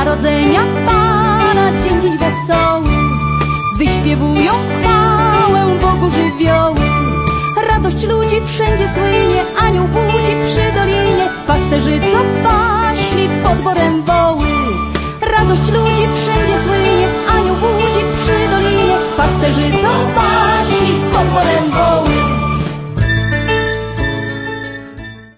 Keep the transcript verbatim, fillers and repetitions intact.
Narodzenia Pana, dzień dziś wesoły. Wyśpiewują chwałę Bogu żywioły. Radość ludzi wszędzie słynie, anioł budzi przy dolinie. Pasterzy, co paśli pod borem woły. Radość ludzi wszędzie słynie,